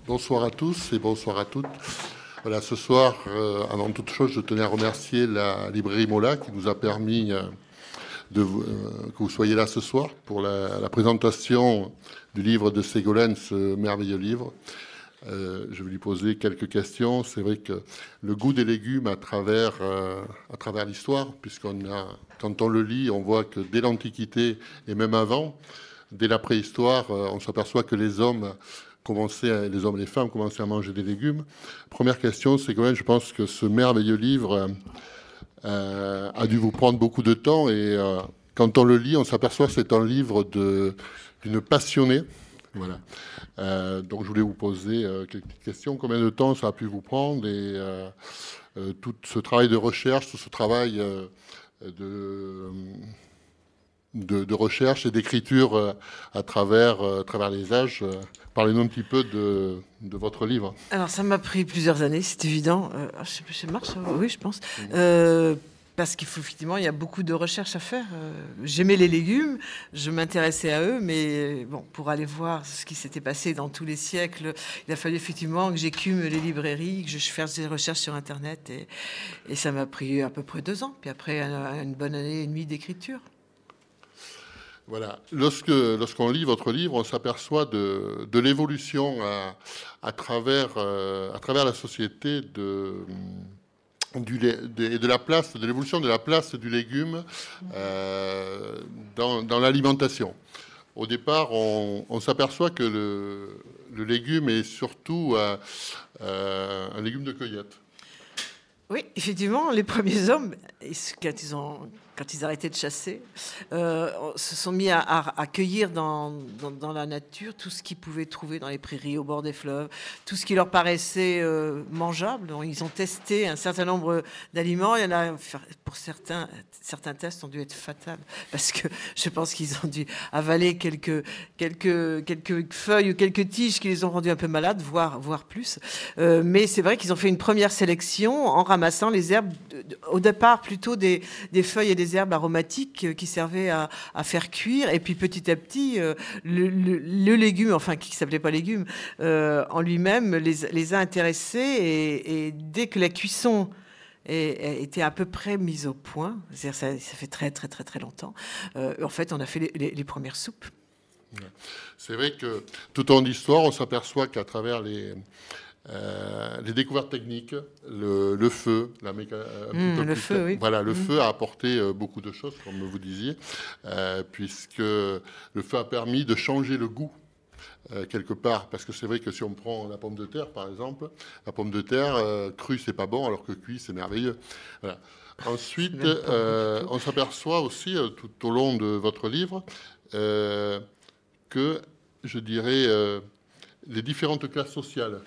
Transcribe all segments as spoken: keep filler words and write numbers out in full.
Bonsoir à tous et bonsoir à toutes. Voilà, ce soir, euh, avant toute chose, je tenais à remercier la librairie Mola qui nous a permis euh, de vous, euh, que vous soyez là ce soir pour la, la présentation du livre de Ségolène, ce merveilleux livre. Euh, je vais lui poser quelques questions. C'est vrai que le goût des légumes à travers, euh, à travers l'histoire, puisqu'on a, quand on le lit, on voit que dès l'Antiquité et même avant, dès la préhistoire, euh, on s'aperçoit que les hommes commençaient, les hommes et les femmes commençaient à manger des légumes. Première question, c'est quand même, je pense que ce merveilleux livre euh, a dû vous prendre beaucoup de temps et euh, quand on le lit, on s'aperçoit que c'est un livre de, d'une passionnée. Voilà. Euh, donc je voulais vous poser euh, quelques questions. Combien de temps ça a pu vous prendre et euh, euh, tout ce travail de recherche, tout ce travail euh, de, de, de recherche et d'écriture euh, à travers, euh, à travers les âges. Euh, Parlez-nous un petit peu de, de votre livre. Alors ça m'a pris plusieurs années, c'est évident. Euh, je sais plus, c'est mars, oui, je pense. Mmh. Euh, Parce qu'il faut effectivement, il y a beaucoup de recherches à faire. Euh, j'aimais les légumes, je m'intéressais à eux, mais bon, pour aller voir ce qui s'était passé dans tous les siècles, il a fallu effectivement que j'écume les librairies, que je fasse des recherches sur Internet, et, et ça m'a pris à peu près deux ans. Puis après, une bonne année et demie d'écriture. Voilà. Lorsque, lorsqu'on lit votre livre, on s'aperçoit de, de l'évolution à, à, travers, euh, à travers la société de... Du, de, de la place, de l'évolution de la place du légume euh, dans, dans l'alimentation. Au départ, on, on s'aperçoit que le, le légume est surtout euh, euh, un légume de cueillette. Oui, effectivement, les premiers hommes, quand ils ont, quand ils arrêtaient de chasser, euh, se sont mis à, à, à cueillir dans, dans, dans la nature tout ce qu'ils pouvaient trouver dans les prairies, au bord des fleuves, tout ce qui leur paraissait euh, mangeable. Donc, ils ont testé un certain nombre d'aliments. Il y en a, pour certains, certains tests ont dû être fatals parce que je pense qu'ils ont dû avaler quelques, quelques, quelques feuilles ou quelques tiges qui les ont rendus un peu malades, voire, voire plus. Euh, mais c'est vrai qu'ils ont fait une première sélection en ramassant les herbes, au départ plutôt des, des feuilles et des herbes aromatiques qui servaient à, à faire cuire. Et puis petit à petit, euh, le, le, le légume, enfin qui ne s'appelait pas légume, euh, en lui-même les, les a intéressés. Et, et dès que la cuisson et était à peu près mise au point, c'est-à-dire ça, ça fait très très très très longtemps, euh, en fait on a fait les, les, les premières soupes. C'est vrai que tout au long de l'histoire, on s'aperçoit qu'à travers les... Euh, les découvertes techniques, le, le feu, la méca... mmh, le feu, oui. Voilà, le mmh. feu a apporté euh, beaucoup de choses, comme vous disiez, euh, puisque le feu a permis de changer le goût euh, quelque part, parce que c'est vrai que si on prend la pomme de terre, par exemple, la pomme de terre euh, crue c'est pas bon, alors que cuit c'est merveilleux. Voilà. Ensuite, euh, on s'aperçoit aussi euh, tout au long de votre livre euh, que, je dirais, euh, les différentes classes sociales.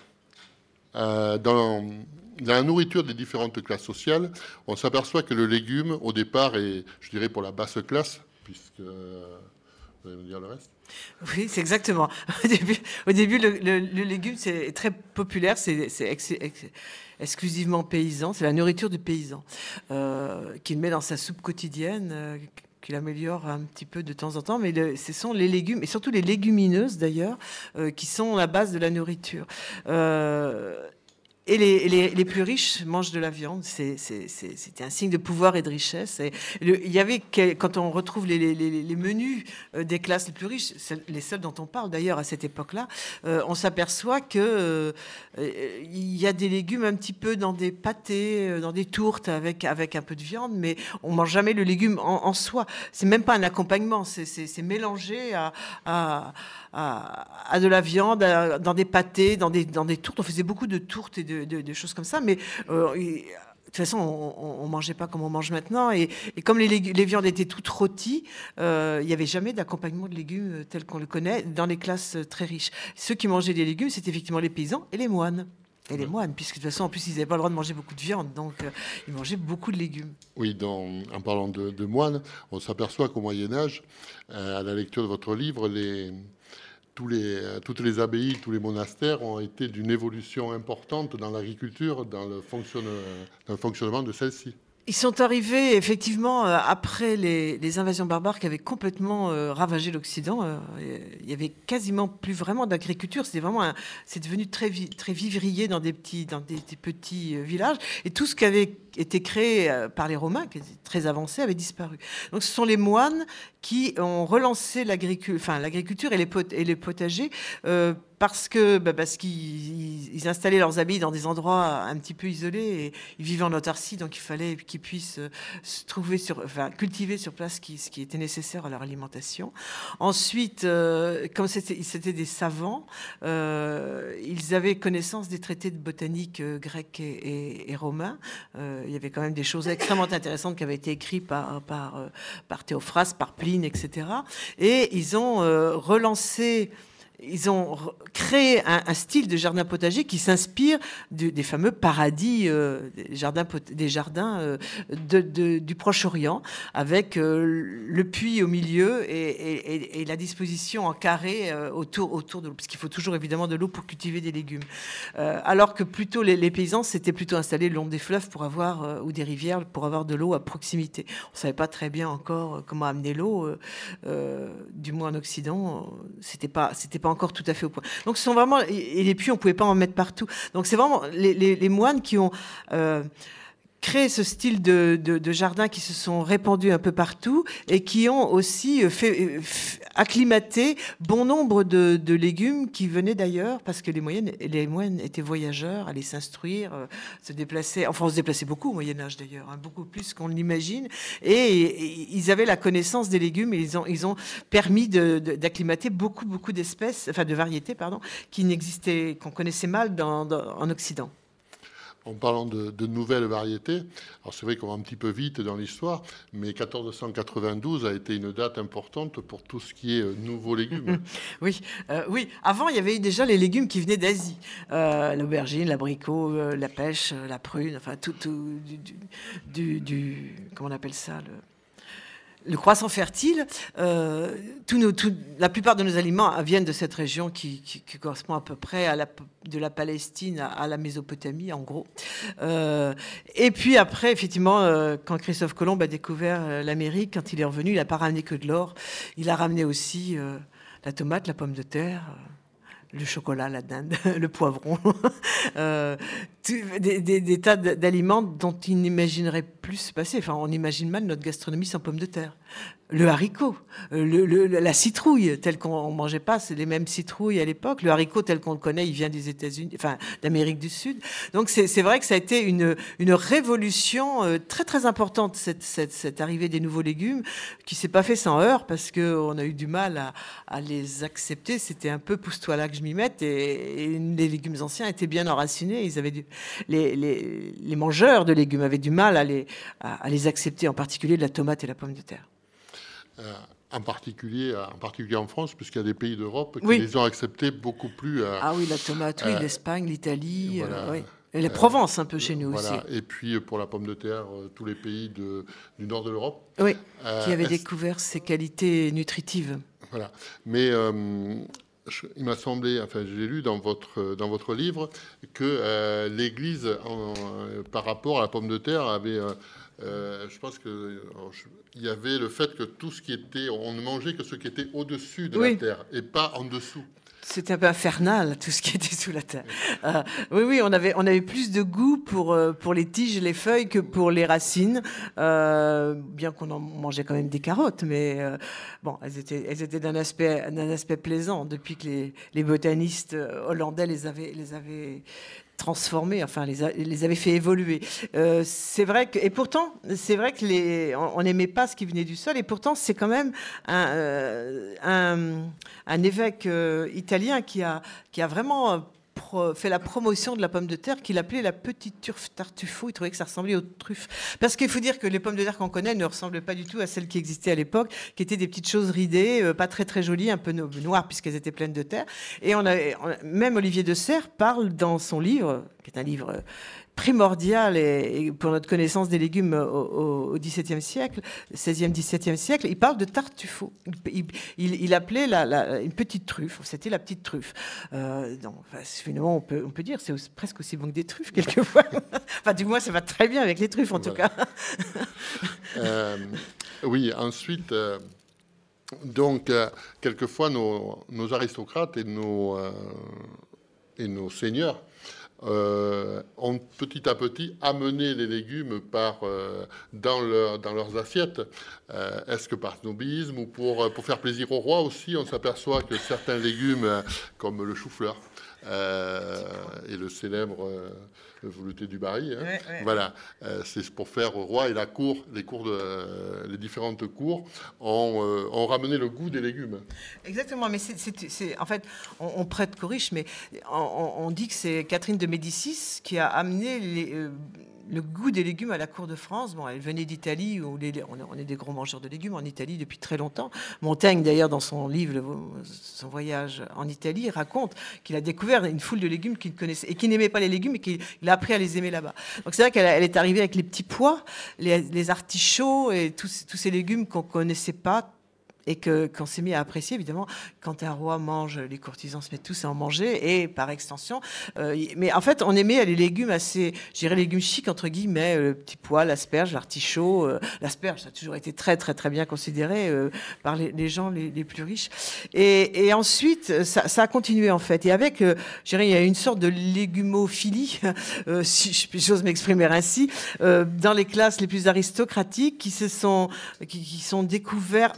Euh, dans, dans la nourriture des différentes classes sociales, on s'aperçoit que le légume, au départ, est, je dirais, pour la basse classe, puisque... Euh, vous allez me dire le reste ? Oui, c'est exactement. Au début, au début le, le, le légume, c'est très populaire, c'est ex, ex, exclusivement paysan, c'est la nourriture du paysan, euh, qu'il met dans sa soupe quotidienne, euh, qu'il améliore un petit peu de temps en temps, mais le, ce sont les légumes, et surtout les légumineuses d'ailleurs, euh, qui sont la base de la nourriture. Euh, Et les, les, les plus riches mangent de la viande. C'était un signe de pouvoir et de richesse. Et le, il y avait, quand on retrouve les, les, les menus des classes les plus riches, les seuls dont on parle d'ailleurs à cette époque-là, euh, on s'aperçoit qu'il euh, y a des légumes un petit peu dans des pâtés, dans des tourtes avec, avec un peu de viande, mais on ne mange jamais le légume en, en soi. C'est même pas un accompagnement, c'est mélangé à, à, à, à de la viande, à, dans des pâtés, dans des, dans des tourtes. On faisait beaucoup de tourtes et de De, de choses comme ça, mais euh, et, de toute façon, on ne mangeait pas comme on mange maintenant. Et, et comme les, les viandes étaient toutes rôties, euh, il n'y avait jamais d'accompagnement de légumes tel qu'on le connaît dans les classes très riches. Ceux qui mangeaient des légumes, c'était effectivement les paysans et les moines. Et les moines, puisque de toute façon, en plus, ils n'avaient pas le droit de manger beaucoup de viande, donc euh, ils mangeaient beaucoup de légumes. Oui, dans, en parlant de, de moines, on s'aperçoit qu'au Moyen-Âge, euh, à la lecture de votre livre, les... Tous les, toutes les abbayes, tous les monastères ont été d'une évolution importante dans l'agriculture, dans, dans le fonctionnement de celle-ci. Ils sont arrivés effectivement euh, après les, les invasions barbares qui avaient complètement euh, ravagé l'Occident. Euh, il y avait quasiment plus vraiment d'agriculture. C'était vraiment, un, c'est devenu très vi- très vivrier dans des petits dans des, des petits euh, villages. Et tout ce qui avait été créé euh, par les Romains, qui étaient très avancés, avait disparu. Donc ce sont les moines qui ont relancé l'agriculture, enfin l'agriculture et les pot- et les potagers. Euh, Parce que bah parce qu'ils ils installaient leurs habits dans des endroits un petit peu isolés et ils vivaient en autarcie, donc il fallait qu'ils puissent euh, se trouver sur, enfin cultiver sur place ce qui, ce qui était nécessaire à leur alimentation. Ensuite, euh, comme c'était, c'était des savants, euh, ils avaient connaissance des traités de botanique euh, grecs et, et, et romains. Euh, il y avait quand même des choses extrêmement intéressantes qui avaient été écrites par par euh, par Théophraste, par Pline, et cetera. Et ils ont euh, relancé. Ils ont créé un, un style de jardin potager qui s'inspire de, des fameux paradis, euh, des jardins, des jardins euh, de, de, du Proche-Orient, avec euh, le puits au milieu et, et, et la disposition en carré euh, autour, autour de l'eau, parce qu'il faut toujours évidemment de l'eau pour cultiver des légumes. Euh, alors que plutôt les, les paysans s'étaient plutôt installés le long des fleuves pour avoir, euh, ou des rivières pour avoir de l'eau à proximité. On ne savait pas très bien encore comment amener l'eau, euh, euh, du moins en Occident, c'était pas, c'était pas encore tout à fait au point. Donc ce sont vraiment, et les puits on pouvait pas en mettre partout. Donc c'est vraiment les, les, les moines qui ont euh, créé ce style de, de, de jardin qui se sont répandus un peu partout et qui ont aussi fait, fait acclimater bon nombre de, de légumes qui venaient d'ailleurs parce que les moines, les moines étaient voyageurs, allaient s'instruire, euh, se déplacer. Enfin on se déplaçait beaucoup au Moyen Âge d'ailleurs, hein, beaucoup plus qu'on l'imagine. Et, et ils avaient la connaissance des légumes et ils ont ils ont permis de, de, d'acclimater beaucoup beaucoup d'espèces, enfin de variétés pardon, qui n'existaient, qu'on connaissait mal dans, dans, en Occident. En parlant de, de nouvelles variétés, alors c'est vrai qu'on va un petit peu vite dans l'histoire, mais quatorze cent quatre-vingt-douze a été une date importante pour tout ce qui est nouveaux légumes. Oui, euh, oui. Avant, il y avait eu déjà les légumes qui venaient d'Asie. Euh, l'aubergine, l'abricot, euh, la pêche, euh, la prune, enfin tout, tout du, du, du, du, comment on appelle ça, le... Le croissant fertile, euh, tout nos, tout, la plupart de nos aliments viennent de cette région qui, qui, qui correspond à peu près à la, de la Palestine à, à la Mésopotamie, en gros. Euh, et puis après, effectivement, euh, quand Christophe Colomb a découvert euh, l'Amérique, quand il est revenu, il n'a pas ramené que de l'or. Il a ramené aussi euh, la tomate, la pomme de terre, euh, le chocolat, la dinde, le poivron, euh, tout, des, des, des tas d'aliments dont il n'imaginerait plus se passer. Enfin, on imagine mal notre gastronomie sans pommes de terre. Le haricot, le, le, la citrouille, telle qu'on ne mangeait pas, c'est les mêmes citrouilles à l'époque. Le haricot tel qu'on le connaît, il vient des États-Unis, enfin d'Amérique du Sud. Donc c'est, c'est vrai que ça a été une, une révolution euh, très très importante, cette, cette, cette arrivée des nouveaux légumes, qui s'est pas fait sans heurts, parce qu'on a eu du mal à, à les accepter. C'était un peu pousse-toi là que je m'y mette, et, et les légumes anciens étaient bien enracinés. Ils avaient du, les, les, les mangeurs de légumes avaient du mal à les, à, à les accepter, en particulier de la tomate et la pomme de terre. Euh, en particulier, en particulier en France, puisqu'il y a des pays d'Europe qui oui. les ont acceptés beaucoup plus. Euh, ah oui, la tomate, oui, euh, l'Espagne, l'Italie, voilà, euh, oui. Et la Provence un peu chez nous voilà. aussi. Et puis pour la pomme de terre, tous les pays de, du nord de l'Europe. Oui, euh, qui avaient découvert ses qualités nutritives. Voilà. Mais euh, je, il m'a semblé, enfin j'ai lu dans votre, dans votre livre, que euh, l'Église, en, par rapport à la pomme de terre, avait... Euh, Euh, je pense que alors, je, il y avait le fait que tout ce qui était, on ne mangeait que ce qui était au-dessus de oui. la terre et pas en dessous. C'était un peu infernal, tout ce qui était sous la terre. Euh, oui, oui, on avait, on avait plus de goût pour, pour les tiges et les feuilles que pour les racines, euh, bien qu'on en mangeait quand même des carottes, mais euh, bon, elles étaient, elles étaient d'un aspect, d'un aspect plaisant depuis que les, les botanistes hollandais les avaient, les avaient transformés, enfin les, a, les avait fait évoluer. Euh, c'est vrai que, et pourtant, c'est vrai que les, on n'aimait pas ce qui venait du sol, et pourtant c'est quand même un, euh, un, un évêque euh, italien qui a, qui a vraiment pro, fait la promotion de la pomme de terre, qu'il appelait la petite truffe tartufo. Il trouvait que ça ressemblait aux truffes. Parce qu'il faut dire que les pommes de terre qu'on connaît ne ressemblent pas du tout à celles qui existaient à l'époque, qui étaient des petites choses ridées, euh, pas très très jolies, un peu noires puisqu'elles étaient pleines de terre. Et on a, on a, même Olivier de Serres parle dans son livre, qui est un livre primordial et, et pour notre connaissance des légumes au, au XVIIe siècle, seizième, dix-septième siècle. Il parle de Tartufo. Il, il, il appelait la, la, une petite truffe. C'était la petite truffe. Euh, donc, enfin, finalement, on peut, on peut dire c'est aussi, presque aussi bon que des truffes quelquefois. Enfin, du moins, ça va très bien avec les truffes en voilà. tout cas. euh, oui. Ensuite. Euh... Donc, euh, quelquefois, nos, nos aristocrates et nos, euh, et nos seigneurs euh, ont petit à petit amené les légumes par, euh, dans, leur, dans leurs assiettes. Euh, est-ce que par snobisme ou pour, pour faire plaisir au roi aussi, on s'aperçoit que certains légumes, comme le chou-fleur euh, et le célèbre... Euh, le velouté du Barry, hein. ouais, ouais. Voilà, euh, c'est pour faire au roi et la cour, les cours de, euh, les différentes cours ont, euh, ont ramené le goût des légumes. Exactement, mais c'est, c'est, c'est en fait, on, on prête corrige, mais on, on dit que c'est Catherine de Médicis qui a amené les, euh, le goût des légumes à la cour de France. Bon, elle venait d'Italie, où les, on est des gros mangeurs de légumes en Italie depuis très longtemps. Montaigne, d'ailleurs, dans son livre, le, son voyage en Italie, raconte qu'il a découvert une foule de légumes qu'il connaissait et qu'il n'aimait pas les légumes et qu'il il a appris à les aimer là-bas. Donc c'est vrai qu'elle elle est arrivée avec les petits pois, les, les artichauts et tous, tous ces légumes qu'on ne connaissait pas et que, qu'on s'est mis à apprécier, évidemment. Quand un roi mange, les courtisans se mettent tous à en manger, et par extension. Euh, mais en fait, on aimait les légumes assez, je dirais, légumes chics, entre guillemets, le petit pois, l'asperge, l'artichaut. Euh, l'asperge, ça a toujours été très, très, très bien considéré euh, par les, les gens les, les plus riches. Et, et ensuite, ça, ça a continué, en fait. Et avec, euh, je dirais, il y a une sorte de légumophilie, euh, si j'ose m'exprimer ainsi, euh, dans les classes les plus aristocratiques qui se sont, qui, qui sont découverts.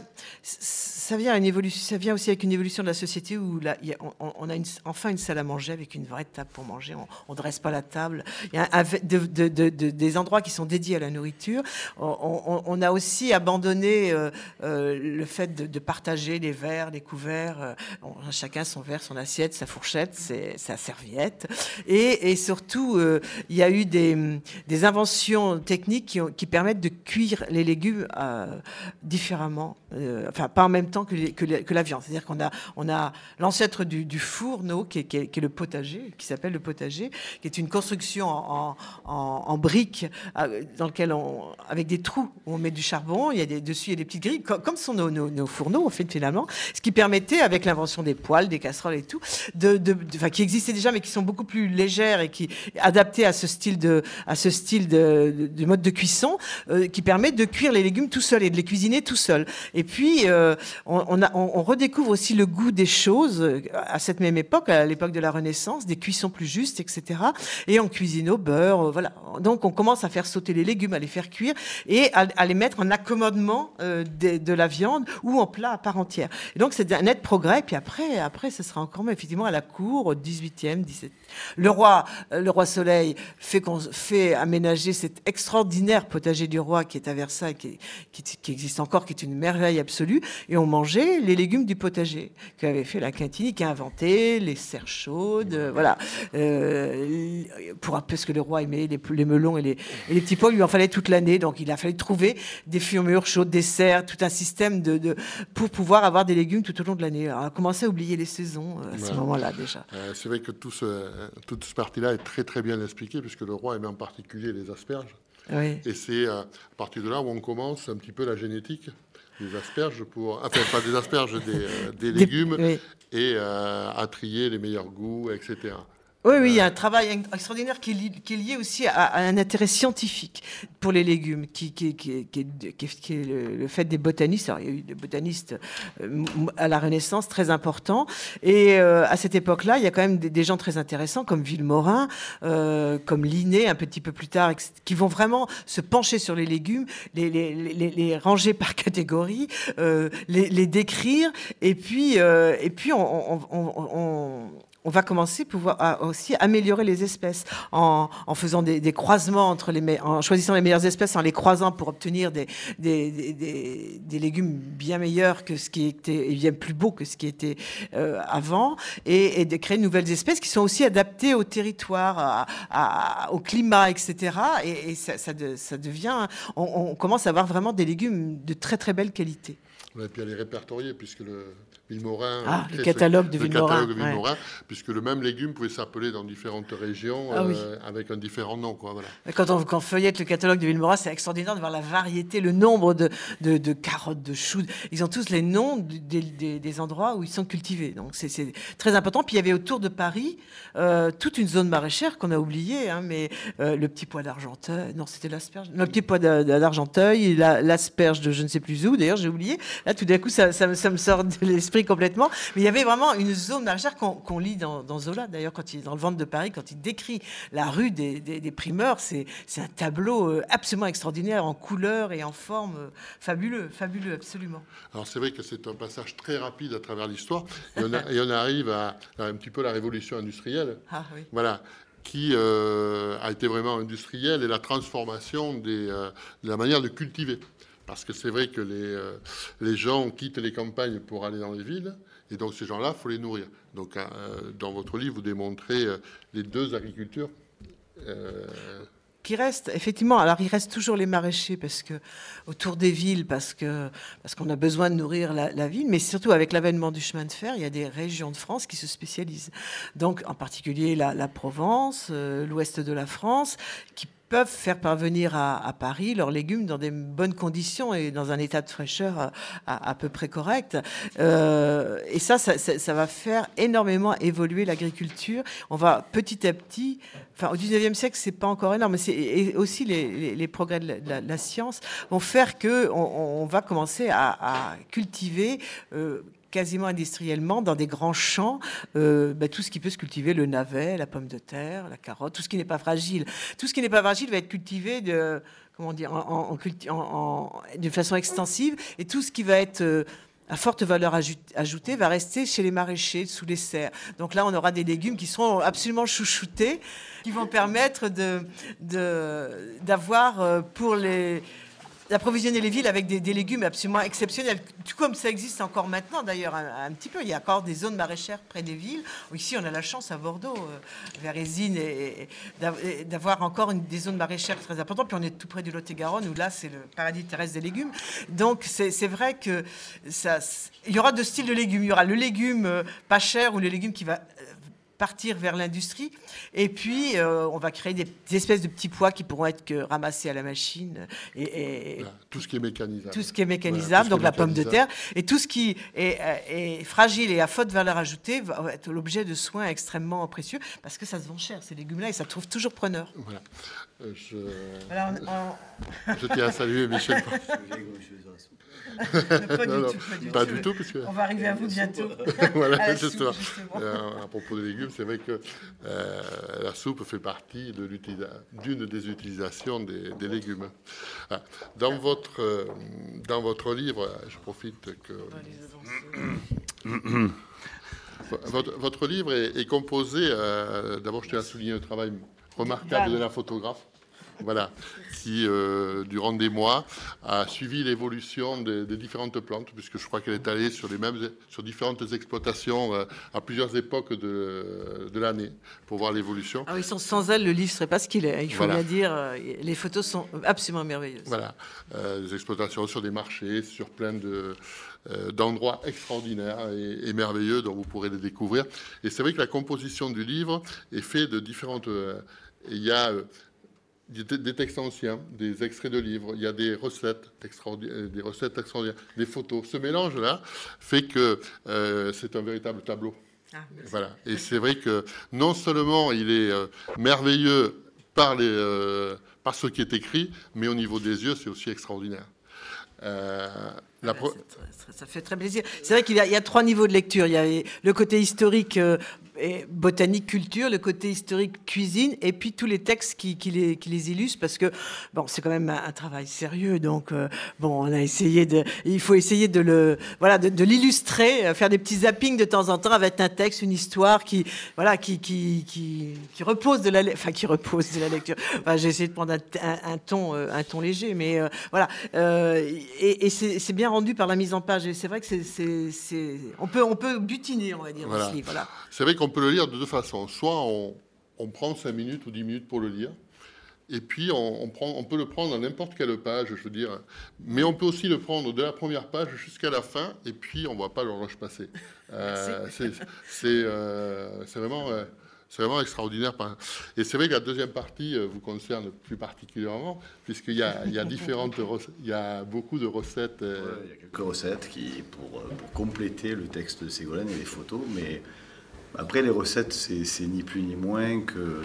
Ça vient, une évolution, ça vient aussi avec une évolution de la société où là, y a, on, on a une, enfin une salle à manger avec une vraie table pour manger. On ne dresse pas la table. Il y a un, de, de, de, de, des endroits qui sont dédiés à la nourriture. On, on, on a aussi abandonné euh, euh, le fait de, de partager les verres, les couverts. Euh, on a chacun son verre, son assiette, sa fourchette, ses, sa serviette. Et, et surtout, euh, il y a eu des, des inventions techniques qui, ont, qui permettent de cuire les légumes euh, différemment. Euh, enfin, pas en même temps que, les, que, les, que la viande. C'est-à-dire qu'on a, on a l'ancêtre du, du fourneau, qui est, qui, est, qui est le potager, qui s'appelle le potager, qui est une construction en, en, en briques, dans lequel on, avec des trous où on met du charbon, il y a des, dessus il y a des petites grilles, comme, comme sont nos, nos, nos fourneaux, en fait, finalement, ce qui permettait, avec l'invention des poêles, des casseroles et tout, de, de, de, enfin, qui existaient déjà, mais qui sont beaucoup plus légères et qui adaptées à ce style de, à ce style de, de, de mode de cuisson, euh, qui permet de cuire les légumes tout seul et de les cuisiner tout seul. Et puis, euh, on, on, a, on, on redécouvre aussi le goût des choses à cette même époque, à l'époque de la Renaissance, des cuissons plus justes, et cetera. Et on cuisine au beurre, euh, voilà. Donc, on commence à faire sauter les légumes, à les faire cuire et à, à les mettre en accommodement euh, de, de la viande ou en plat à part entière. Et donc, c'est un net progrès. Et puis après, après, ce sera encore même effectivement à la cour, au dix-huitième, dix-septième. Le roi, le roi Soleil fait, fait aménager cet extraordinaire potager du roi qui est à Versailles, qui, qui, qui existe encore, qui est une merveille absolue. Et on mangeait les légumes du potager qu'avait fait la Quintini, qui a inventé les serres chaudes, euh, voilà. Euh, pour, parce que le roi aimait les, les melons et les, et les petits pois, il lui en fallait toute l'année. Donc il a fallu trouver des fumures chaudes, des serres, tout un système de, de, pour pouvoir avoir des légumes tout au long de l'année. Alors, on a commencé à oublier les saisons à ce ouais. moment-là déjà. Euh, c'est vrai que tout ce, toute cette partie-là est très très bien expliquée, puisque le roi aimait en particulier les asperges. Oui. Et c'est à partir de là où on commence un petit peu la génétique des asperges pour, enfin pas des asperges, des, euh, des légumes des, oui. et euh, à trier les meilleurs goûts, et cetera. Oui, oui, il y a un travail extraordinaire qui est, li- qui est lié aussi à, à un intérêt scientifique pour les légumes, qui, qui, qui, qui, est, qui, est, qui est le, le fait des botanistes. Alors, il y a eu des botanistes euh, à la Renaissance très importants. Et euh, à cette époque-là, il y a quand même des, des gens très intéressants comme Villemorin, euh, comme Linné, un petit peu plus tard, qui vont vraiment se pencher sur les légumes, les, les, les, les ranger par catégorie, euh, les, les décrire. Et puis, euh, et puis on... on, on, on on va commencer pouvoir à aussi améliorer les espèces en, en faisant des, des croisements entre les me- en choisissant les meilleures espèces, en les croisant pour obtenir des, des, des, des, des légumes bien meilleurs que ce qui était et bien plus beaux que ce qui était euh, avant, et, et de créer de nouvelles espèces qui sont aussi adaptées au territoire, à, à, au climat, et cetera. Et, et ça, ça, de, ça devient, on, on commence à avoir vraiment des légumes de très très belle qualité. Et puis à les répertorier, puisque le Vilmorin. Ah, le catalogue ce, de le Vilmorin. catalogue de Vilmorin, ouais. puisque le même légume pouvait s'appeler dans différentes régions ah, oui. euh, avec un différent nom. Quoi, voilà. Quand on, quand on feuillette le catalogue de Vilmorin, c'est extraordinaire de voir la variété, le nombre de, de, de carottes, de choux. Ils ont tous les noms des, des, des endroits où ils sont cultivés. Donc c'est, c'est très important. Puis il y avait autour de Paris euh, toute une zone maraîchère qu'on a oubliée, hein, mais euh, le petit pois d'Argenteuil, non c'était l'asperge, non, le petit pois d'Argenteuil, la, l'asperge de je ne sais plus où, d'ailleurs j'ai oublié. Là tout d'un coup ça, ça, ça me sort de l'esprit complètement. Mais il y avait vraiment une zone maraîchère qu'on, qu'on lit dans, dans Zola, d'ailleurs quand il est dans le ventre de Paris, quand il décrit la rue des, des, des primeurs, c'est, c'est un tableau absolument extraordinaire en couleur et en forme, fabuleux, fabuleux absolument. Alors c'est vrai que c'est un passage très rapide à travers l'histoire. Et on, a, et on arrive à, à un petit peu la révolution industrielle, ah, oui. voilà, qui euh, a été vraiment industrielle et la transformation des, euh, de la manière de cultiver. Parce que c'est vrai que les, euh, les gens quittent les campagnes pour aller dans les villes, et donc ces gens-là, il faut les nourrir. Donc euh, dans votre livre, vous démontrez euh, les deux agricultures. Euh, Qui reste, effectivement, alors il reste toujours les maraîchers parce que, autour des villes, parce, que, parce qu'on a besoin de nourrir la, la ville, mais surtout avec l'avènement du chemin de fer, il y a des régions de France qui se spécialisent. Donc, en particulier la, la Provence, euh, l'ouest de la France, qui peuvent faire parvenir à, à Paris leurs légumes dans des bonnes conditions et dans un état de fraîcheur à, à, à peu près correct. Euh, et ça ça, ça, ça va faire énormément évoluer l'agriculture. On va petit à petit, enfin au dix-neuvième siècle, c'est pas encore énorme, mais c'est et aussi les, les, les progrès de la, de la, de la science vont faire que on, on va commencer à, à cultiver euh, quasiment industriellement, dans des grands champs, euh, bah, tout ce qui peut se cultiver, le navet, la pomme de terre, la carotte, tout ce qui n'est pas fragile. Tout ce qui n'est pas fragile va être cultivé de, comment dire, en, en, en, en, de façon extensive, et tout ce qui va être euh, à forte valeur ajoutée va rester chez les maraîchers, sous les serres. Donc là, on aura des légumes qui seront absolument chouchoutés, qui vont permettre de, de, d'avoir pour les... d'approvisionner les villes avec des, des légumes absolument exceptionnels, tout comme ça existe encore maintenant d'ailleurs un, un petit peu. Il y a encore des zones maraîchères près des villes. Ici, on a la chance à Bordeaux, euh, vers Ésine, et, et d'avoir encore une, des zones maraîchères très importantes. Puis on est tout près du Lot-et-Garonne, où là, c'est le paradis terrestre des légumes. Donc c'est, c'est vrai que ça, il y aura deux styles de légumes. Il y aura le légume euh, pas cher ou le légume qui va partir vers l'industrie, et puis euh, on va créer des, des espèces de petits pois qui pourront être que ramassés à la machine, et, et voilà, tout ce qui est mécanisable, tout ce qui est mécanisable, voilà, donc la pomme de terre, et tout ce qui est, est fragile et à faute valeur ajoutée va être l'objet de soins extrêmement précieux, parce que ça se vend cher ces légumes-là, et ça trouve toujours preneur. Voilà. Euh, je... Voilà, on, on... je tiens à saluer Michel. pas, du non, non, tout, pas, du pas tout. du tout, parce que... On va arriver à vous bientôt. Voilà, à justement. soupe, justement. Euh, à propos des légumes, c'est vrai que euh, la soupe fait partie de d'une des utilisations des, des légumes. Ah, dans, votre, euh, dans votre livre, je profite que... votre, votre livre est, est composé... Euh, d'abord, je tiens à souligner le travail remarquable de la photographe. Voilà, qui, euh, durant des mois, a suivi l'évolution des, des différentes plantes, puisque je crois qu'elle est allée sur, les mêmes, sur différentes exploitations euh, à plusieurs époques de, de l'année, pour voir l'évolution. Ah oui, sans, sans elle, le livre ne serait pas ce qu'il est. Il faut voilà. bien dire, euh, les photos sont absolument merveilleuses. Voilà, euh, des exploitations sur des marchés, sur plein de... Euh, d'endroits extraordinaires et, et merveilleux dont vous pourrez les découvrir. Et c'est vrai que la composition du livre est faite de différentes... Euh, il y a... Euh, des textes anciens, des extraits de livres, il y a des recettes extraordinaires, des recettes extraordinaires, des photos. Ce mélange-là fait que euh, c'est un véritable tableau. Ah, voilà. Et c'est vrai que non seulement il est euh, merveilleux par, les, euh, par ce qui est écrit, mais au niveau des yeux, c'est aussi extraordinaire. Euh, la pro... ça, ça fait très plaisir. C'est vrai qu'il y a, il y a trois niveaux de lecture. Il y a le côté historique euh, et botanique, culture, le côté historique, cuisine, et puis tous les textes qui, qui, les, qui les illustrent, parce que bon, c'est quand même un, un travail sérieux. Donc euh, bon, on a essayé de, il faut essayer de le, voilà, de, de l'illustrer, faire des petits zappings de temps en temps avec un texte, une histoire qui, voilà, qui, qui, qui, qui repose de la, enfin qui repose de la lecture. Enfin, j'ai essayé de prendre un, un, un ton, un ton léger, mais euh, voilà. Euh, et, et c'est, c'est bien rendu par la mise en page. Et c'est vrai que c'est, c'est, c'est... On, peut, on peut butiner, on va dire, voilà. dans ce livre. Voilà. C'est vrai qu'on peut le lire de deux façons. Soit on, on prend cinq minutes ou dix minutes pour le lire, Et puis, on, on, prend, on peut le prendre à n'importe quelle page, je veux dire. Mais on peut aussi le prendre de la première page jusqu'à la fin, et puis on ne voit pas l'horloge passer. Euh, c'est, c'est, euh, c'est, vraiment, euh, c'est vraiment extraordinaire. Et c'est vrai que la deuxième partie euh, vous concerne plus particulièrement, puisqu'il y a, il y a différentes recettes, il y a beaucoup de recettes. Euh... Ouais, il y a quelques recettes qui, pour, pour compléter le texte de Ségolène et les photos, mais après, les recettes, c'est, c'est ni plus ni moins que...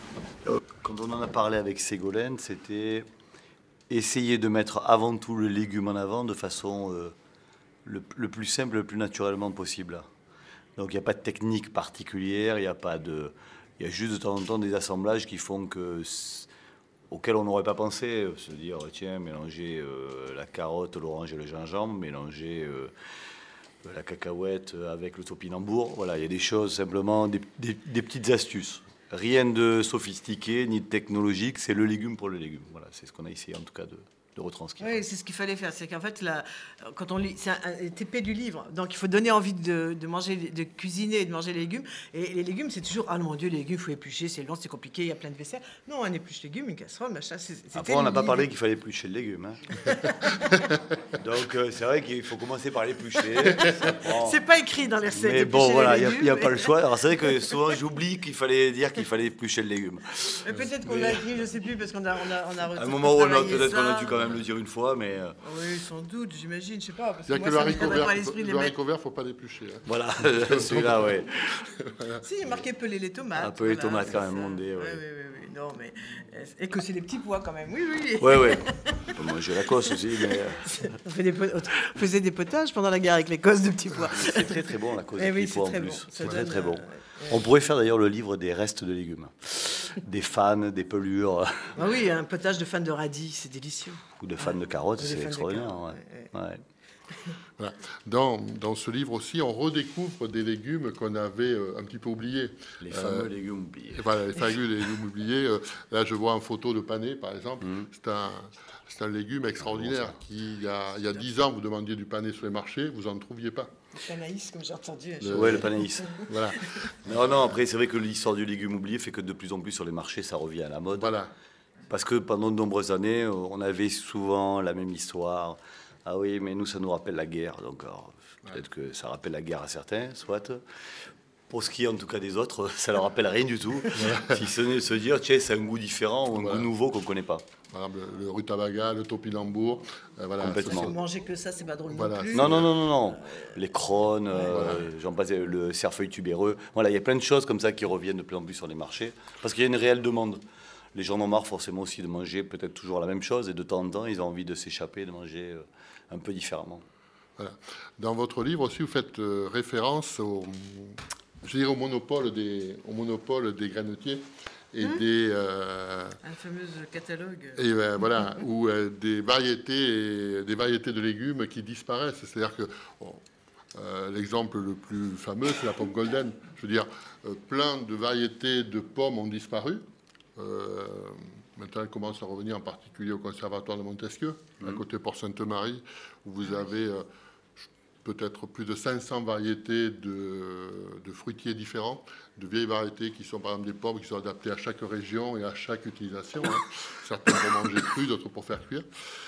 Quand on en a parlé avec Ségolène, c'était essayer de mettre avant tout le légume en avant de façon euh, le, le plus simple, le plus naturellement possible. Donc il n'y a pas de technique particulière, il n'y a pas de, il y a juste de temps en temps des assemblages qui font que auxquels on n'aurait pas pensé, se dire tiens mélanger euh, la carotte, l'orange et le gingembre, mélanger euh, la cacahuète avec le topinambour. Voilà, il y a des choses simplement des, des, des petites astuces. Rien de sophistiqué ni de technologique, c'est le légume pour le légume. Voilà, c'est ce qu'on a essayé en tout cas de, de retranscrire. Oui, c'est ce qu'il fallait faire. C'est qu'en fait, la, quand on lit, c'est un, un T P du livre, donc il faut donner envie de, de manger, de cuisiner et de manger les légumes. Et les légumes, c'est toujours ah mon Dieu, les légumes, il faut éplucher, c'est long, c'est compliqué, il y a plein de vaisselle. Non, un épluche légumes, une casserole, machin. C'est, Après, on n'a pas parlé qu'il fallait éplucher le légume. Hein. Donc euh, c'est vrai qu'il faut commencer par l'éplucher. Prend... C'est pas écrit dans les recettes. Mais bon, voilà, il n'y a, a mais... pas le choix. Alors c'est vrai que souvent j'oublie qu'il fallait dire qu'il fallait éplucher le légume. Mais peut-être qu'on mais... l'a écrit, je ne sais plus, parce qu'on a, on a, on a à un moment ou un autre, peut-être ça. Qu'on a dû quand même le dire une fois, mais... Oui, sans doute, j'imagine, je sais pas. Parce que il y a moi, que le haricot vert, le le haricot vert, faut pas l'éplucher. Hein. Voilà, celui-là, oui. Voilà. Si, il y a marqué peler les tomates. Un peu les voilà, tomates quand même, mondées, oui. Oui, oui, oui, non, mais... Et que c'est les petits pois quand même, oui, oui. Oui, oui. Moi, j'ai la cosse aussi, mais... On, fait des pot... On faisait des potages pendant la guerre avec les cosses de petits pois. C'est très, très bon, la cosse de oui, petits pois, en bon. plus. C'est donne, très, très bon. Euh, On pourrait faire d'ailleurs le livre des restes de légumes. Des fans, des pelures. Ah oui, un potage de fans de radis, c'est délicieux. Ou de fans de carottes, Ou c'est extraordinaire. carottes, ouais. Ouais. Ouais. Voilà. Dans, dans ce livre aussi, on redécouvre des légumes qu'on avait euh, un petit peu oubliés. Les fameux euh, légumes oubliés. Voilà, les fameux légumes oubliés. Euh, là, je vois en photo de panais, par exemple. Mmh. C'est, un, c'est un légume extraordinaire. Bon, qui, il y a, il y a dix ans, vous demandiez du panais sur les marchés, vous n'en trouviez pas. Le panaïs, comme j'ai entendu. Le, ouais, le panaïs. Voilà. Non, non, après, c'est vrai que l'histoire du légume oublié fait que de plus en plus sur les marchés, ça revient à la mode. Voilà. Parce que pendant de nombreuses années, on avait souvent la même histoire. Ah oui, mais nous, ça nous rappelle la guerre. Donc, alors, peut-être ouais. que ça rappelle la guerre à certains, soit. Pour ce qui est en tout cas des autres, ça leur rappelle rien du tout. Voilà. Si ce n'est de se dire, tiens, c'est un goût différent ou un voilà. goût nouveau qu'on ne connaît pas. Voilà, le, le rutabaga, le topinambour. Euh, voilà, complètement. Manger que ça, c'est pas drôle voilà. non plus. Non, non, non, non, non. Les crônes, ouais, euh, voilà. j'en passe, le cerfeuil tubéreux. Voilà, il y a plein de choses comme ça qui reviennent de plus en plus sur les marchés. Parce qu'il y a une réelle demande. Les gens en ont marre forcément aussi de manger peut-être toujours la même chose. Et de temps en temps, ils ont envie de s'échapper, de manger un peu différemment. Voilà. Dans votre livre aussi, vous faites euh, référence au, je dirais au monopole des, au monopole des grainotiers et mmh. des... Euh, un fameux catalogue. Et euh, voilà, où euh, des variétés, des variétés de légumes qui disparaissent. C'est-à-dire que bon, euh, l'exemple le plus fameux, c'est la pomme golden. Je veux dire, euh, plein de variétés de pommes ont disparu. Euh, maintenant, elles commencent à revenir, en particulier au Conservatoire de Montesquieu, mmh. à côté Port Sainte-Marie, où vous avez euh, peut-être plus de cinq cents variétés de, de fruitiers différents, de vieilles variétés qui sont par exemple des pommes qui sont adaptées à chaque région et à chaque utilisation. Hein. Certaines pour manger cru, d'autres pour faire cuire.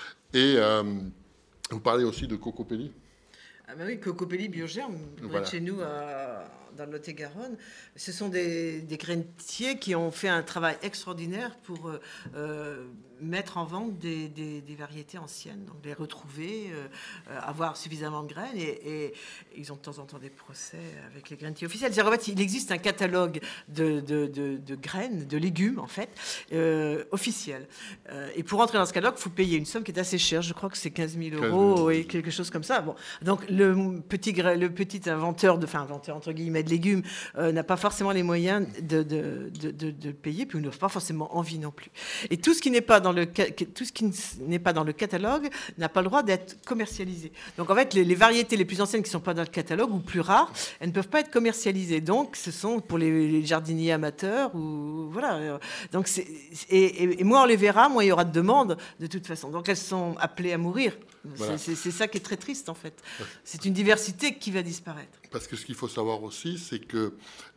Et euh, vous parlez aussi de cocopelli. Ah ben oui, cocopelli biogerme, voilà. Chez nous à, dans le Lot-et-Garonne. Ce sont des, des grainetiers qui ont fait un travail extraordinaire pour euh, mettre en vente des, des, des variétés anciennes, donc les retrouver, euh, avoir suffisamment de graines. Et, et ils ont de temps en temps des procès avec les grainetiers officiels. C'est-à-dire, en fait, il existe un catalogue de, de, de, de graines, de légumes, en fait, euh, officiel. Euh, et pour entrer dans ce catalogue, il faut payer une somme qui est assez chère. Je crois que c'est quinze mille euros et quelque chose comme ça. Bon, donc, le petit, le petit inventeur, de, enfin inventeur entre guillemets de légumes, euh, n'a pas forcément les moyens de, de, de, de, de payer, puis il n'a pas forcément envie non plus. Et tout ce qui n'est pas dans le, tout ce qui n'est pas dans le catalogue n'a pas le droit d'être commercialisé. Donc en fait, les, les variétés les plus anciennes qui ne sont pas dans le catalogue ou plus rares, elles ne peuvent pas être commercialisées. Donc ce sont pour les, les jardiniers amateurs ou voilà. Donc c'est, et, et moins on les verra, moins il y aura de demandes de toute façon. Donc elles sont appelées à mourir. Voilà. C'est, c'est, c'est ça qui est très triste en fait. C'est une diversité qui va disparaître. Parce que ce qu'il faut savoir aussi, c'est que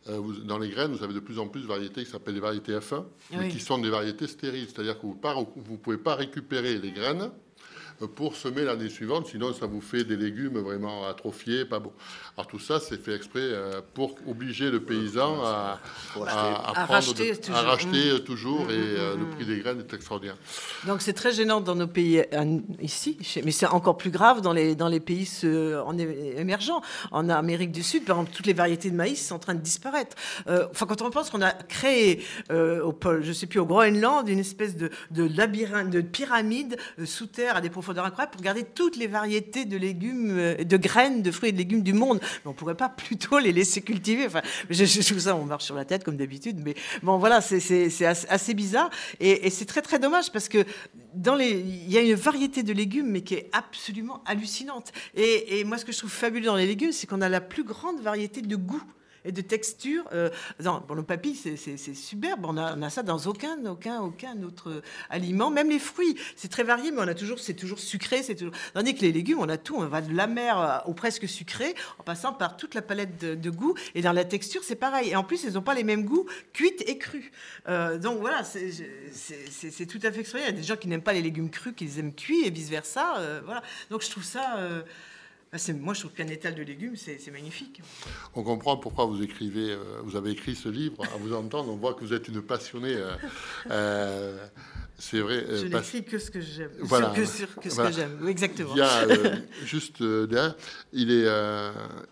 euh, vous, dans les graines, vous avez de plus en plus de variétés qui s'appellent les variétés F un, oui. mais qui sont des variétés stériles. C'est-à-dire que vous ne pouvez pas récupérer les graines pour semer l'année suivante, sinon ça vous fait des légumes vraiment atrophiés, pas beaux. Alors tout ça, c'est fait exprès euh, pour obliger le paysan à, à, à, à racheter de, toujours, à racheter mmh. toujours mmh, et euh, mmh. le prix des graines est extraordinaire. Donc c'est très gênant dans nos pays ici, mais c'est encore plus grave dans les, dans les pays en émergents. En Amérique du Sud, par exemple, toutes les variétés de maïs sont en train de disparaître. Euh, enfin, quand on pense qu'on a créé, euh, au pôle, je sais plus, au Groenland, une espèce de, de labyrinthe, de pyramide euh, sous terre à des profondeurs incroyables pour garder toutes les variétés de légumes, de graines, de fruits et de légumes du monde. Mais on pourrait pas plutôt les laisser cultiver. Enfin, je, je trouve ça, on marche sur la tête comme d'habitude. Mais bon, voilà, c'est, c'est, c'est assez bizarre. Et, et c'est très, très dommage parce que dans les, il y a une variété de légumes, mais qui est absolument hallucinante. Et, et moi, ce que je trouve fabuleux dans les légumes, c'est qu'on a la plus grande variété de goûts et de texture. Euh, non, bon, le papy, c'est, c'est, c'est superbe. On a, on a ça dans aucun, aucun, aucun autre aliment. Même les fruits, c'est très varié, mais on a toujours, c'est toujours sucré. C'est toujours... Tandis que les légumes, on a tout. On va de l'amer au presque sucré, en passant par toute la palette de, de goûts. Et dans la texture, c'est pareil. Et en plus, ils n'ont pas les mêmes goûts cuits et crus. Euh, donc voilà, c'est, c'est, c'est, c'est tout à fait extraordinaire. Il y a des gens qui n'aiment pas les légumes crus, qui les aiment cuits, et vice versa. Euh, voilà. Donc je trouve ça. Euh, C'est, moi, je trouve qu'un étal de légumes, c'est, c'est magnifique. On comprend pourquoi vous écrivez, euh, vous avez écrit ce livre. À vous entendre, on voit que vous êtes une passionnée. Euh, euh, c'est vrai. Euh, je pas... n'écris que ce que j'aime. Voilà. Sur, que, sur, que ce voilà. que j'aime. Oui, exactement. Il y a euh, juste euh, derrière, il est, euh,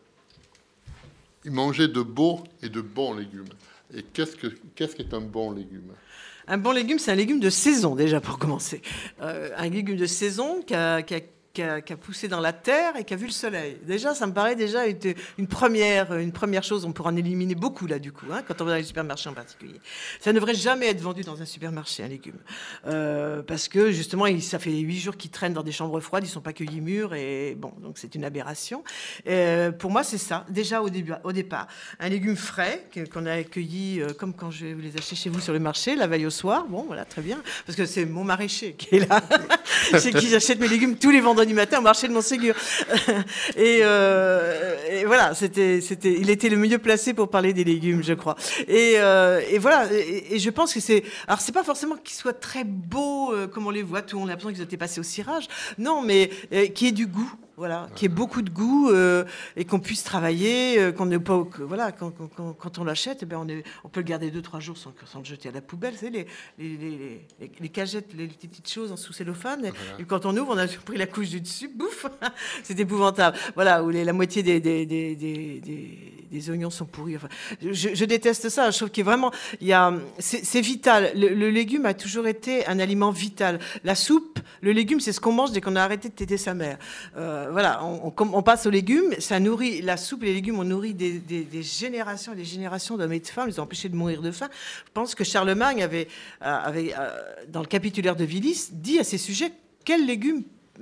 il mangeait de beaux et de bons légumes. Et qu'est-ce que qu'est-ce qu'est un bon légume? Un bon légume, c'est un légume de saison déjà pour commencer. Euh, un légume de saison qui a, qui a Qui a, qui a poussé dans la terre et qui a vu le soleil. Déjà, ça me paraît déjà une, une, première, une première chose. On pourra en éliminer beaucoup, là, du coup, hein, quand on va dans les supermarchés en particulier. Ça ne devrait jamais être vendu dans un supermarché, un légume. Euh, parce que, justement, il, ça fait huit jours qu'ils traînent dans des chambres froides, ils ne sont pas cueillis mûrs, et bon, donc c'est une aberration. Euh, pour moi, c'est ça, déjà au, début, au départ. Un légume frais, que, qu'on a accueilli, euh, comme quand je vais vous les acheter chez vous sur le marché, la veille au soir. Bon, voilà, très bien. Parce que c'est mon maraîcher qui est là, chez qui j'achète mes légumes tous les vendredis matin au marché de Montségur. et, euh, et voilà, c'était, c'était, il était le mieux placé pour parler des légumes, je crois. Et, euh, et voilà, et, et je pense que c'est... Alors, c'est pas forcément qu'ils soient très beaux, euh, comme on les voit, tout, on a l'impression qu'ils ont été passés au cirage. Non, mais euh, qu'il y ait du goût. Voilà, qu'il y ait beaucoup de goût euh, et qu'on puisse travailler, euh, qu'on ne pas, que, voilà, quand, quand, quand on l'achète, eh bien on, est, on peut le garder deux trois jours sans, sans le jeter à la poubelle. C'est les, les, les, les, les cagettes, les petites choses en sous cellophane. Voilà. Et quand on ouvre, on a pris la couche du dessus, bouffe, c'est épouvantable. Voilà, où les, la moitié des, des, des, des, des, des oignons sont pourris. Enfin, je, je déteste ça. Je trouve qu'il y a vraiment, il y a, c'est, c'est vital. Le, le légume a toujours été un aliment vital. La soupe, le légume, c'est ce qu'on mange dès qu'on a arrêté de téter sa mère. Euh, Voilà, on, on, on passe aux légumes, ça nourrit, la soupe et les légumes ont nourri des, des, des générations et des générations d'hommes et de femmes, ils ont empêché de mourir de faim. Je pense que Charlemagne avait, avait dans le capitulaire de Willis, dit à ces sujets quels légumes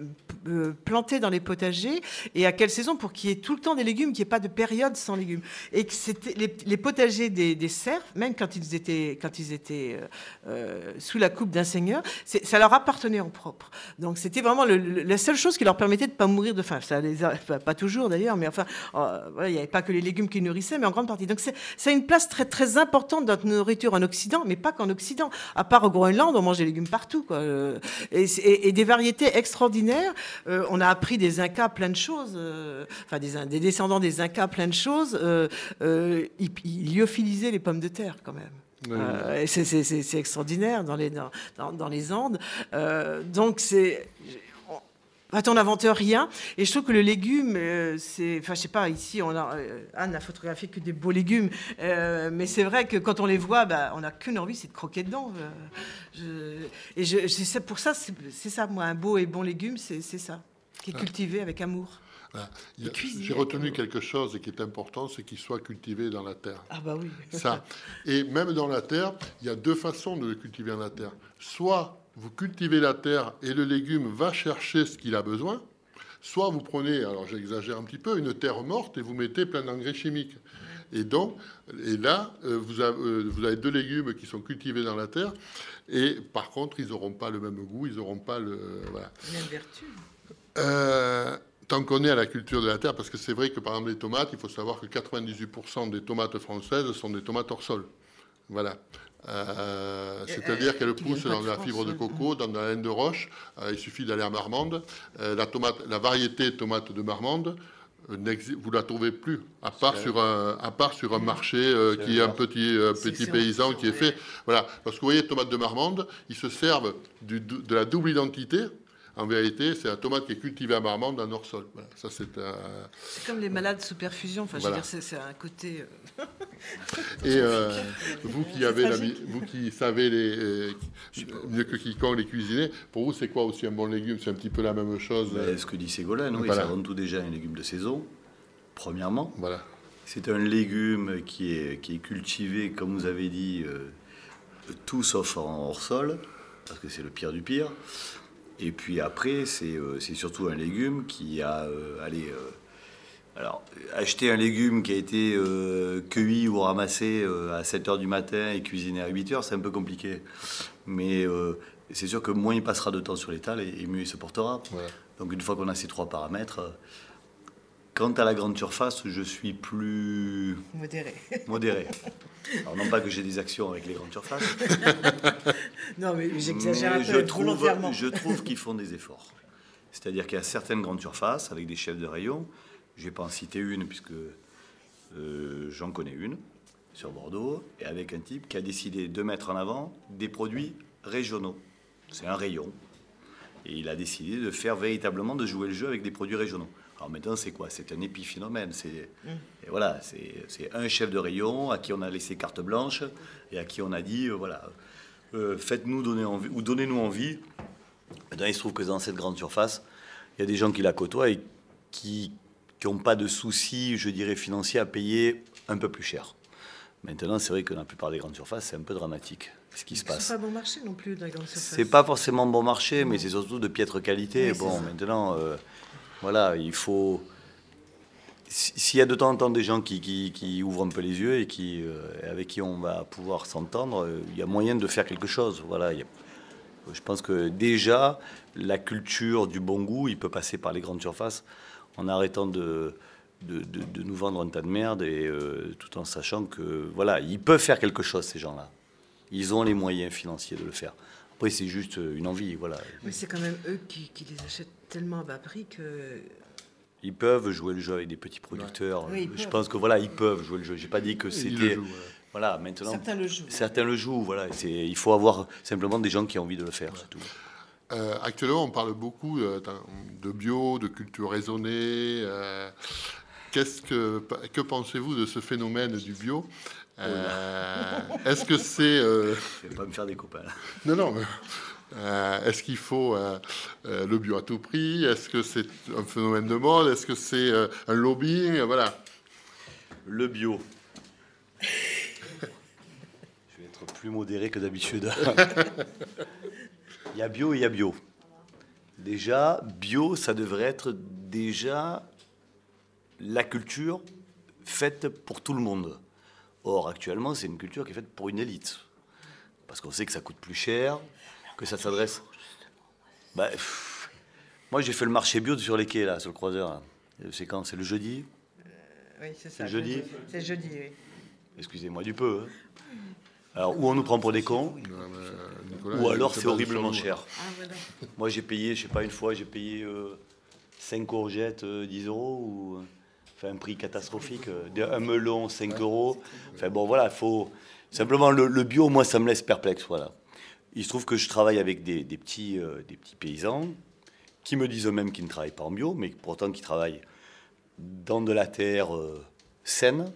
plantés dans les potagers et à quelle saison pour qu'il y ait tout le temps des légumes, qu'il n'y ait pas de période sans légumes. Et que c'était les, les potagers des, des serfs, même quand ils étaient, quand ils étaient euh, sous la coupe d'un seigneur, c'est, ça leur appartenait en propre. Donc c'était vraiment le, le, la seule chose qui leur permettait de ne pas mourir de faim. Ça les a, enfin, pas toujours d'ailleurs, mais enfin, euh, voilà, il n'y avait pas que les légumes qui nourrissaient, mais en grande partie. Donc c'est, ça a une place très, très importante dans notre nourriture en Occident, mais pas qu'en Occident. À part au Groenland, on mange des légumes partout, quoi. Et, et, et des variétés extraordinaires. Euh, on a appris des Incas plein de choses, euh, enfin des, des descendants des Incas plein de choses. Euh, euh, ils, ils lyophilisaient les pommes de terre quand même. Oui. Euh, et c'est, c'est, c'est, c'est extraordinaire dans les, dans, dans, dans les Andes. Euh, donc c'est... on n'invente rien. Et je trouve que le légume, euh, c'est... Enfin, je sais pas, ici, on a, euh, Anne n'a photographié que des beaux légumes. Euh, mais c'est vrai que quand on les voit, bah, on n'a qu'une envie, c'est de croquer dedans. Euh, je, et je, c'est pour ça, c'est, c'est ça, moi, un beau et bon légume, c'est, c'est ça, qui est cultivé avec amour. Voilà. Il y a, j'ai retenu quelque chose qui est important, c'est qu'il soit cultivé dans la terre. Ah bah oui. Ça. Et même dans la terre, il y a deux façons de le cultiver dans la terre. Soit vous cultivez la terre et le légume va chercher ce qu'il a besoin, soit vous prenez, alors j'exagère un petit peu, une terre morte et vous mettez plein d'engrais chimiques. Et donc, et là, vous avez, vous avez deux légumes qui sont cultivés dans la terre, et par contre, ils n'auront pas le même goût, ils n'auront pas le... Voilà. La même vertu. Euh, tant qu'on est à la culture de la terre, parce que c'est vrai que par exemple les tomates, il faut savoir que quatre-vingt-dix-huit pour cent des tomates françaises sont des tomates hors sol. Voilà. Euh, c'est-à-dire qu'elles poussent dans de la fibre de coco, dans de la laine de roche. Euh, il suffit d'aller à Marmande. Euh, la, tomate, la variété tomate de Marmande, euh, vous la trouvez plus, à part sur un, à part sur un marché euh, qui est un petit, euh, petit paysan qui est fait. Voilà. Parce que vous voyez, tomate de Marmande, ils se servent du, de la double identité. En vérité, c'est la tomate qui est cultivée à Marmande en hors sol. Voilà, ça c'est un... C'est comme les malades sous perfusion. Enfin, voilà. Je veux dire, c'est, c'est un côté. Euh... Et euh, vous qui avez la, vous qui savez les, euh, mieux que quiconque les cuisiner, pour vous c'est quoi aussi un bon légume? C'est un petit peu la même chose. Mais ce que dit Ségolène, oui, voilà. C'est avant tout déjà un légume de saison. Premièrement, voilà. C'est un légume qui est qui est cultivé, comme vous avez dit, euh, tout sauf en hors sol, parce que c'est le pire du pire. Et puis après, c'est, euh, c'est surtout un légume qui a... Euh, allez, euh, alors, acheter un légume qui a été euh, cueilli ou ramassé euh, à sept heures du matin et cuisiné à huit heures, c'est un peu compliqué. Mais euh, c'est sûr que moins il passera de temps sur l'étal et, et mieux il se portera. Ouais. Donc une fois qu'on a ces trois paramètres... Euh, quant à la grande surface, je suis plus... Modéré. Modéré. Alors non pas que j'ai des actions avec les grandes surfaces. Non, mais j'exagère mais un peu, je trouve, volontairement. Je trouve qu'ils font des efforts. C'est-à-dire qu'il y a certaines grandes surfaces avec des chefs de rayon. Je ne vais pas en citer une puisque euh, j'en connais une sur Bordeaux, et avec un type qui a décidé de mettre en avant des produits régionaux. C'est un rayon. Et il a décidé de faire véritablement, de jouer le jeu avec des produits régionaux. Alors maintenant, c'est quoi? C'est un épiphénomène. C'est, mmh. et voilà, c'est, c'est un chef de rayon à qui on a laissé carte blanche et à qui on a dit, euh, voilà, euh, faites-nous donner envie, ou donnez-nous envie. Maintenant, il se trouve que dans cette grande surface, il y a des gens qui la côtoient et qui n'ont pas de soucis, je dirais, financiers à payer un peu plus cher. Maintenant, c'est vrai que dans la plupart des grandes surfaces, c'est un peu dramatique ce qui se passe. C'est pas bon marché non plus dans les grandes surfaces. C'est pas forcément bon marché, mais c'est surtout de piètre qualité. Oui, bon, maintenant... Euh, Voilà, il faut... S'il y a de temps en temps des gens qui, qui, qui ouvrent un peu les yeux et qui, euh, avec qui on va pouvoir s'entendre, il y a moyen de faire quelque chose. Voilà, il y a... Je pense que déjà, la culture du bon goût, il peut passer par les grandes surfaces en arrêtant de, de, de, de nous vendre un tas de merde et euh, tout en sachant que, voilà, ils peuvent faire quelque chose, ces gens-là. Ils ont les moyens financiers de le faire. Après, c'est juste une envie, voilà. Mais c'est quand même eux qui, qui les achètent tellement à bas prix que... Ils peuvent jouer le jeu avec des petits producteurs. Ouais. Oui, je pense que voilà, ils peuvent jouer le jeu. J'ai pas dit que c'était... Jouent, ouais. Voilà, maintenant... Certains le jouent. Certains le jouent, voilà. C'est, il faut avoir simplement des gens qui ont envie de le faire, ouais. C'est tout. Euh, actuellement, on parle beaucoup euh, de bio, de culture raisonnée. Euh, qu'est-ce que, que pensez-vous de ce phénomène du bio? Euh, est-ce que c'est... Euh... Je vais pas me faire des copains. Là. Non, non, mais... Euh, est-ce qu'il faut euh, euh, le bio à tout prix? Est-ce que c'est un phénomène de mode? Est-ce que c'est euh, un lobbying? Voilà. Le bio. Je vais être plus modéré que d'habitude. Il y a bio et il y a bio. Déjà, bio, ça devrait être déjà la culture faite pour tout le monde. Or, actuellement, c'est une culture qui est faite pour une élite. Parce qu'on sait que ça coûte plus cher, que ça s'adresse... Bah, pff, moi, j'ai fait le marché bio sur les quais, là, sur le croiseur. Là. C'est quand? C'est le jeudi euh, Oui, c'est ça. C'est le jeudi C'est le jeudi, oui. Excusez-moi du peu. Hein. Alors, ou on nous prend pour des cons, Nicolas, ou alors c'est horriblement cher. Ah, voilà. Moi, j'ai payé, je sais pas, une fois, j'ai payé euh, cinq courgettes, euh, dix euros, ou... Enfin, un prix catastrophique. Un melon, cinq euros. Enfin, bon, voilà, il faut... Simplement, le, le bio, moi, ça me laisse perplexe, voilà. Il se trouve que je travaille avec des, des, petits, euh, des petits paysans qui me disent eux-mêmes qu'ils ne travaillent pas en bio, mais pourtant qui travaillent dans de la terre euh, saine.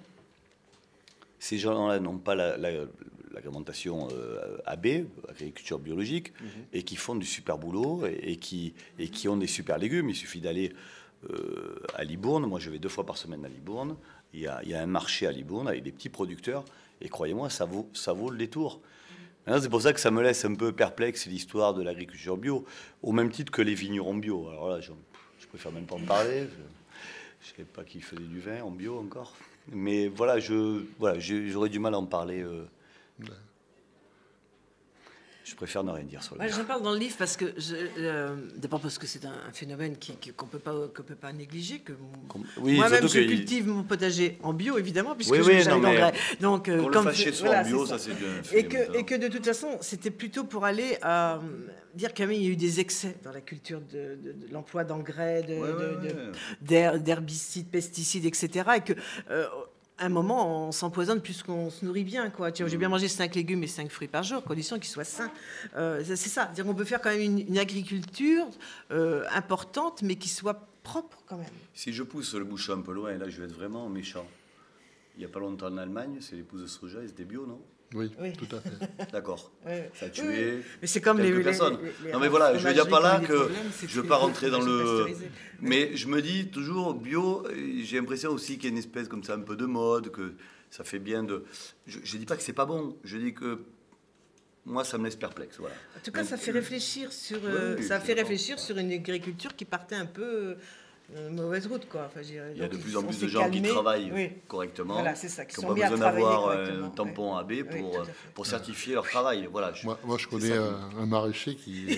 Ces gens-là n'ont pas la, la, l'agrémentation euh, A B, agriculture biologique, mmh. et qui font du super boulot et, et, qui, et qui ont des super légumes. Il suffit d'aller euh, à Libourne. Moi, je vais deux fois par semaine à Libourne. Il y a, il y a un marché à Libourne avec des petits producteurs. Et croyez-moi, ça vaut, ça vaut le détour. Maintenant, c'est pour ça que ça me laisse un peu perplexe l'histoire de l'agriculture bio, au même titre que les vignerons bio. Alors là, je, je préfère même pas en parler. Je ne savais pas qui faisait du vin en bio encore. Mais voilà, je, voilà j'aurais du mal à en parler. Euh. je préfère ne rien dire sur le Ouais, bio. j'en parle dans le livre parce que, je, euh, d'abord parce que c'est un, un phénomène qui, qui- qu'on peut pas, qu'on peut pas négliger. Que Com- oui, moi-même, surtout je que- cultive mon potager en bio, évidemment, puisque Oui, je oui, n'ai jamais non, mais d'engrais. Donc, euh, Qu'on le comme fasse fait- chez soi voilà, en bio, c'est ça c'est bien Et fait. que, maintenant. et que de toute façon, c'était plutôt pour aller à dire quand même il y a eu des excès dans la culture de, de- de l'emploi d'engrais, de, Ouais, ouais, de- de- ouais. d'her- d'herbicides, pesticides, et cetera. Et que euh, à un moment, on s'empoisonne plus qu'on se nourrit bien, quoi. Tu vois, j'ai bien mangé cinq légumes et cinq fruits par jour, condition qu'ils soient sains. Euh, c'est c'est ça. C'est-à-dire qu'on peut faire quand même une, une agriculture euh, importante, mais qui soit propre quand même. Si je pousse le bouchon un peu loin, et là je vais être vraiment méchant. Il n'y a pas longtemps en Allemagne, c'est les pousses de soja, ils étaient bio, non? Oui, Oui. tout à fait. D'accord. Ouais. Ça a Oui, tué oui. Mais c'est comme les, quelques les- personnes. les- les non mais voilà, je veux dire par là fromageries qui ont eu que des problèmes, c'est je veux que pas les rentrer dans le... fromageries pasteurisées. Mais je me dis toujours, bio, euh, j'ai l'impression aussi qu'il y a une espèce comme ça, un peu de mode, que ça fait bien de... Je ne dis pas que c'est pas bon, je dis que moi ça me laisse perplexe, voilà. En tout cas, Donc, ça fait réfléchir sur, oui, euh, oui, ça je suis fait d'accord. réfléchir sur une agriculture qui partait un peu euh, mauvaise route, quoi. Enfin, je dirais. Il y a Donc, de plus on en plus s'est de gens qui calmé. travaillent Oui. correctement, Voilà, c'est ça, qui qui sont n'ont mis pas à besoin travailler d'avoir correctement, un tampon A B Oui, pour, tout à euh, fait. pour certifier leur travail. Voilà, je- Moi, moi, je c'est connais ça qui- un, un maraîcher qui,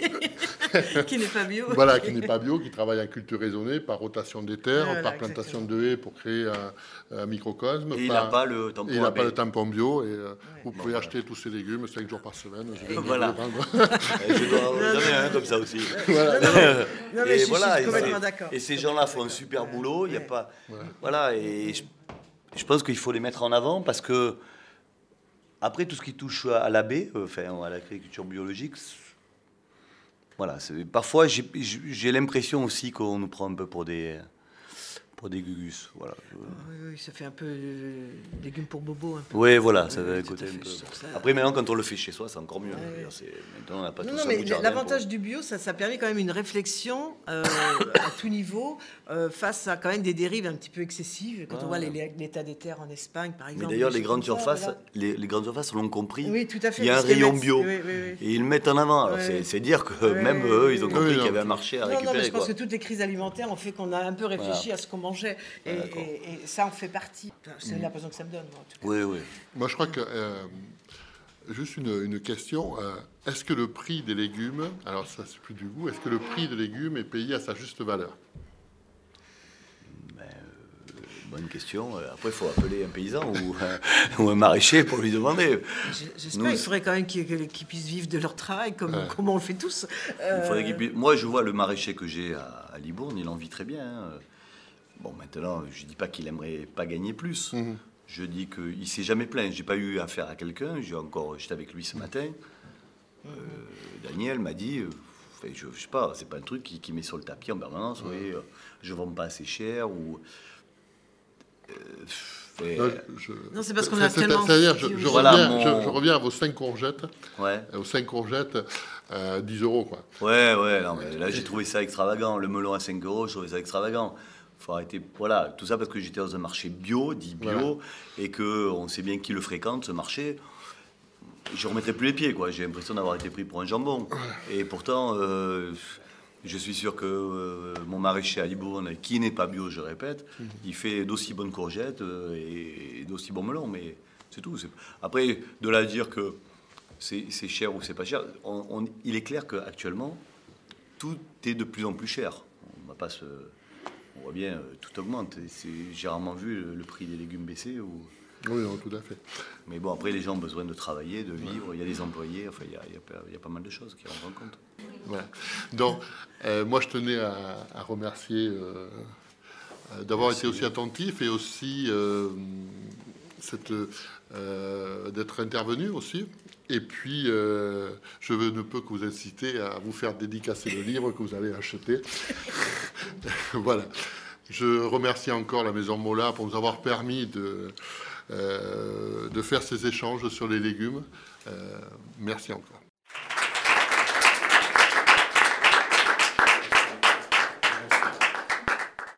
Qui n'est pas bio. voilà, qui n'est pas bio, qui travaille en culture raisonnée par rotation des terres, Voilà, par plantation exactement. de haies pour créer un, un microcosme. Et il par- n'a pas le tampon et il n'a A B. pas le tampon bio. Et euh, Ouais. vous pouvez acheter tous ces légumes cinq jours par semaine. Je vais Voilà. vous les vendre. Et je dois- J'en ai un comme ça aussi. Non, non, mais, non, mais Et je, je voilà, suis et complètement c'est- d'accord. Et ces gens-là font un super boulot. Il y a Ouais. pas, voilà. Et je, je pense qu'il faut les mettre en avant parce que après tout ce qui touche à l'A B, euh, enfin à l'agriculture biologique, c'est- voilà. c'est- Parfois, j'ai- j'ai l'impression aussi qu'on nous prend un peu pour des pour des gugus. Voilà. Oui, oui, ça fait un peu euh, légumes pour bobo. Un peu. Oui, voilà, ça Oui, va oui, un tout côté à un fait, peu. je trouve ça- Après, maintenant, quand on le fait chez soi, c'est encore mieux. Ouais, Je veux ouais. dire, c'est- Maintenant, on n'a pas Non, tout non, ça mais bout de jardin l'avantage pour- du bio, ça, ça permet quand même une réflexion euh, à tout niveau euh, face à quand même des dérives un petit peu excessives. Quand Ouais, on voit ouais. les- l'état des terres en Espagne, par Mais exemple. d'ailleurs, des les choses grandes comme ça, surfaces, voilà. les, les grandes surfaces l'ont compris. Oui, tout à fait. Il y a un parce qu'ils rayon mettent- bio. Oui, oui, oui. Et ils le mettent en avant. Alors, Ouais. c'est, c'est dire que Ouais, même ouais, eux, ils ont ouais, compris ouais. qu'il y avait un marché à Non, non, récupérer. mais je pense quoi. que toutes les crises alimentaires ont fait qu'on a un peu réfléchi Voilà. à ce qu'on mangeait. Et, Ouais, d'accord. et- et ça en fait partie. Enfin, c'est Mm. l'impression que ça me donne, moi, en tout cas. Oui, oui. Moi, je crois que. euh, juste une, une question. euh, est-ce que le prix des légumes, alors ça, c'est plus du goût, est-ce que le prix des légumes est payé à sa juste valeur? Ben, euh, bonne question. Euh, Après, il faut appeler un paysan ou, un- ou un maraîcher pour lui demander. J- J'espère Nous, qu'il faudrait quand même qu'ils qu'ils puissent vivre de leur travail comme, Ouais. comme on le fait tous. Il faudrait Euh, qu'il puisse- Moi, je vois le maraîcher que j'ai à, à Libourne, il en vit très bien. hein. Bon, maintenant, je dis pas qu'il aimerait pas gagner plus. Mhm. Je dis qu'il s'est jamais plaint. J'ai pas eu affaire à quelqu'un. J'ai encore, j'étais avec lui ce matin. Euh, Daniel m'a dit, euh, enfin, je, je sais pas, c'est pas un truc qui, qui met sur le tapis en permanence. Oui, euh, je vends pas assez cher ou. euh, et, Non, je- Non, c'est parce qu'on c'est- a c'est- tellement- C'est-à-dire, je, je Voilà, reviens, mon- je, je reviens à vos cinq courgettes. ouais. Aux cinq courgettes, euh, dix euros, quoi. Ouais, ouais, non, mais là j'ai trouvé ça extravagant. Le melon à cinq euros, je trouvais ça extravagant. Faut arrêter. Voilà, tout ça parce que j'étais dans un marché bio, dit bio, Voilà. et que on sait bien qui le fréquente, ce marché. Je remettrai plus les pieds, quoi. J'ai l'impression d'avoir été pris pour un jambon. Et pourtant, euh, je suis sûr que euh, mon maraîcher à Libourne, qui n'est pas bio, je répète, il fait d'aussi bonnes courgettes euh, et, et d'aussi bons melons. Mais c'est tout. C'est- Après, de là à dire que c'est c'est cher ou c'est pas cher, on- on- il est clair qu'actuellement, tout est de plus en plus cher. On va pas se... On voit bien, euh, tout augmente. Et c'est- J'ai rarement vu le, le prix des légumes baisser. Ou... Oui, non, tout à fait. Mais bon, après, les gens ont besoin de travailler, de vivre. Il y a des employés. Enfin, il y a, il y a pas- il y a pas mal de choses qui rentrent en compte. Voilà. Donc, euh, moi, je tenais à, à remercier euh, euh, d'avoir été aussi attentif et aussi euh, cette, euh, d'être intervenu aussi. Et puis, euh, je ne peux que vous inciter à vous faire dédicacer le livre que vous allez acheter. Voilà. Je remercie encore la Maison Mola pour nous avoir permis de, euh, de faire ces échanges sur les légumes. Euh, merci encore.